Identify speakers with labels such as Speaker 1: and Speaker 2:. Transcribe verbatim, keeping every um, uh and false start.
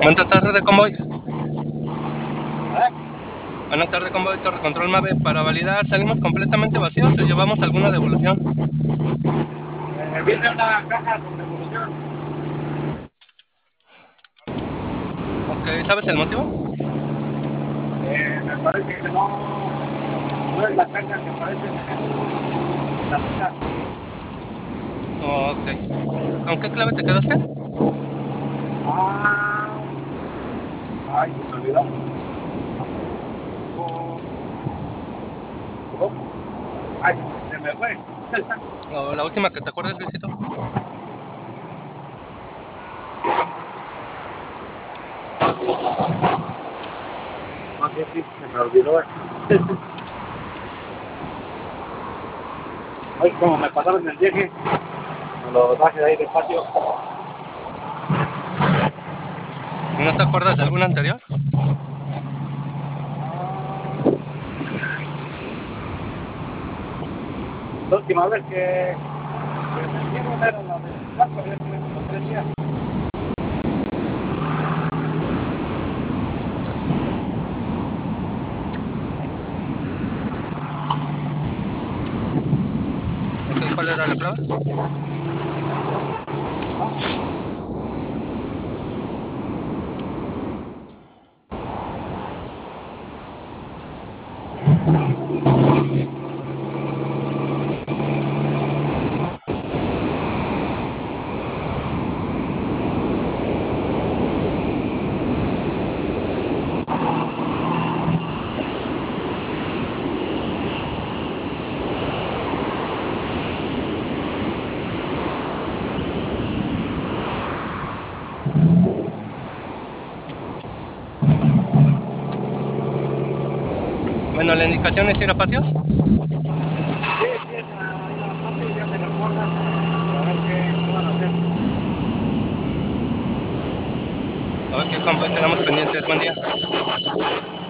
Speaker 1: Buenas tardes de convoy.
Speaker 2: ¿Eh?
Speaker 1: Buenas tardes convoy, Torre Control Mave. Para validar, ¿salimos completamente vacíos o llevamos alguna devolución?
Speaker 2: Eh, viene una caja con devolución.
Speaker 1: Ok, ¿sabes el motivo?
Speaker 2: Eh, me parece que no, no es la caja que aparece en la caja.
Speaker 1: Ok. ¿Con qué clave te quedaste?
Speaker 2: Ah, ay, se me olvidó. Oh, oh, ay, se me fue.
Speaker 1: ¿O la última que te acuerdas, Luisito?
Speaker 2: Más bien sí, se me olvidó. Hoy como me pasaron el viaje, me lo traje de ahí despacio.
Speaker 1: ¿No te acuerdas de alguna anterior?
Speaker 2: La última vez que, que me hicieron era la de cuatro días, los tres días.
Speaker 1: Ok, ¿cuál era la clave? Bueno, la indicación es ir a patios.
Speaker 2: Sí, sí, en la, en la parte ya me recuerdan a ver qué, qué van a hacer.
Speaker 1: Ok, convoy, quedamos pendientes. Buen día.